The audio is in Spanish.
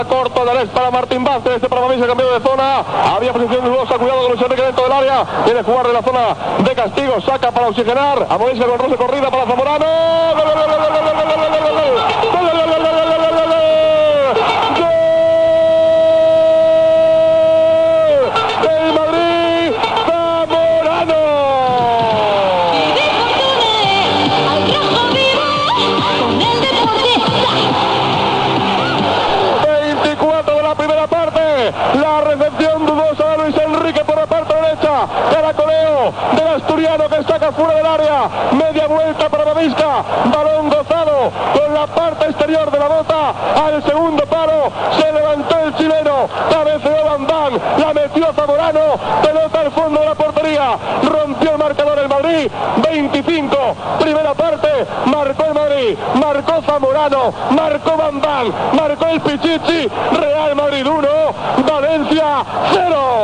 Corto de para Martín Vázquez, este para Mavisa, cambiado de zona, había posición dudosa, cuidado con Luis Enrique dentro del área, quiere jugar de la zona de castigo, saca para oxigenar, a Mavisa con Rose corrida para Zamorano, ¡gol, gol, gol, gol, gol, gol, gol, gol, gol, gol, gol! La recepción dudosa de Luis Enrique por la parte derecha. Caracoleo del asturiano que saca fuera del área. Media vuelta para Mavisa. Balón gozado con la parte exterior de la bota. Al segundo palo se levantó el chileno. Cabeceó Van Damme. La metió Zamorano. Pelota al fondo de la portería. Rompió el marcador el Madrid. 25. Primera parte. Marcó el Madrid. Marcó Zamorano. Marcó Van Damme. Marcó el Pichichi. Real Madrid 1. Valencia 0.